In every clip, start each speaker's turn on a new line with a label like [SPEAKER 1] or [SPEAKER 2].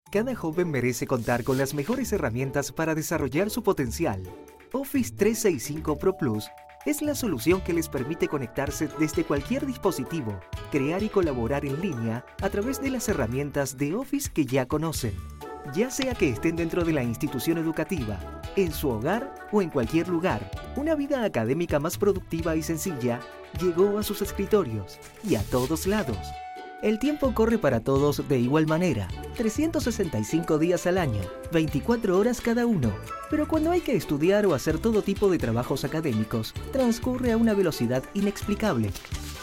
[SPEAKER 1] Cada joven merece contar con las mejores herramientas para desarrollar su potencial. Office 365 Pro Plus es la solución que les permite conectarse desde cualquier dispositivo, crear y colaborar en línea a través de las herramientas de Office que ya conocen. Ya sea que estén dentro de la institución educativa, en su hogar o en cualquier lugar, una vida académica más productiva y sencilla llegó a sus escritorios y a todos lados. El tiempo corre para todos de igual manera, 365 días al año, 24 horas cada uno. Pero cuando hay que estudiar o hacer todo tipo de trabajos académicos, transcurre a una velocidad inexplicable.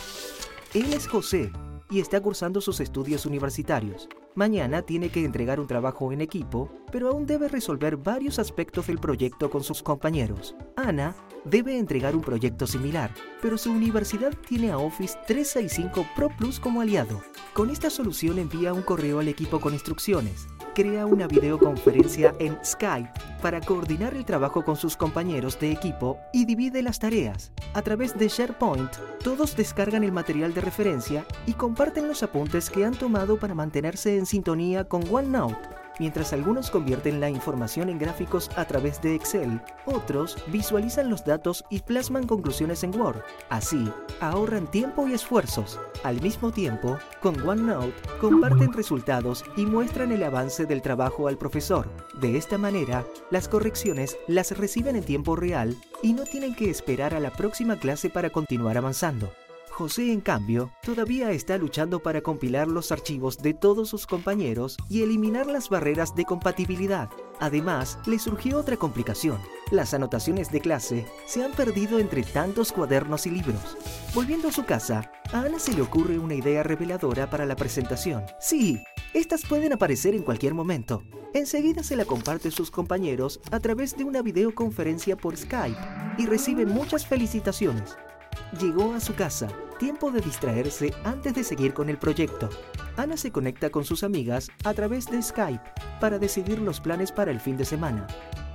[SPEAKER 1] Él es José y está cursando sus estudios universitarios. Mañana tiene que entregar un trabajo en equipo, pero aún debe resolver varios aspectos del proyecto con sus compañeros. Ana debe entregar un proyecto similar, pero su universidad tiene a Office 365 Pro Plus como aliado. Con esta solución envía un correo al equipo con instrucciones, crea una videoconferencia en Skype para coordinar el trabajo con sus compañeros de equipo y divide las tareas. A través de SharePoint, todos descargan el material de referencia y comparten los apuntes que han tomado para mantenerse en sintonía con OneNote. Mientras algunos convierten la información en gráficos a través de Excel, otros visualizan los datos y plasman conclusiones en Word. Así, ahorran tiempo y esfuerzos. Al mismo tiempo, con OneNote, comparten resultados y muestran el avance del trabajo al profesor. De esta manera, las correcciones las reciben en tiempo real y no tienen que esperar a la próxima clase para continuar avanzando. José, en cambio, todavía está luchando para compilar los archivos de todos sus compañeros y eliminar las barreras de compatibilidad. Además, le surgió otra complicación. Las anotaciones de clase se han perdido entre tantos cuadernos y libros. Volviendo a su casa, a Ana se le ocurre una idea reveladora para la presentación. Sí, estas pueden aparecer en cualquier momento. Enseguida se la comparte a sus compañeros a través de una videoconferencia por Skype y recibe muchas felicitaciones. Llegó a su casa, tiempo de distraerse antes de seguir con el proyecto. Ana se conecta con sus amigas a través de Skype para decidir los planes para el fin de semana.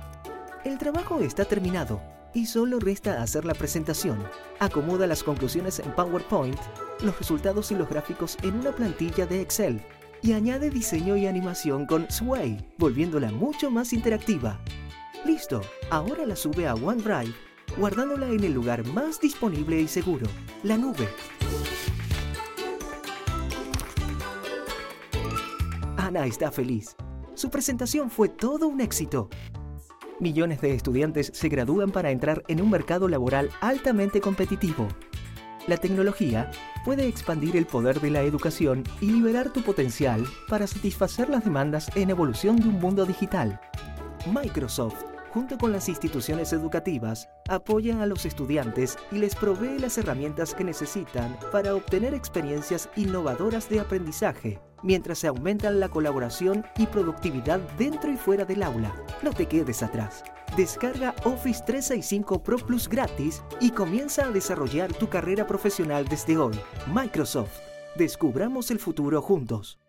[SPEAKER 1] El trabajo está terminado y solo resta hacer la presentación. Acomoda las conclusiones en PowerPoint, los resultados y los gráficos en una plantilla de Excel y añade diseño y animación con Sway, volviéndola mucho más interactiva. Listo, ahora la sube a OneDrive, guardándola en el lugar más disponible y seguro, la nube. Ana está feliz. Su presentación fue todo un éxito. Millones de estudiantes se gradúan para entrar en un mercado laboral altamente competitivo. La tecnología puede expandir el poder de la educación y liberar tu potencial para satisfacer las demandas en evolución de un mundo digital. Microsoft, junto con las instituciones educativas, apoya a los estudiantes y les provee las herramientas que necesitan para obtener experiencias innovadoras de aprendizaje, mientras se aumentan la colaboración y productividad dentro y fuera del aula. No te quedes atrás. Descarga Office 365 Pro Plus gratis y comienza a desarrollar tu carrera profesional desde hoy. Microsoft. Descubramos el futuro juntos.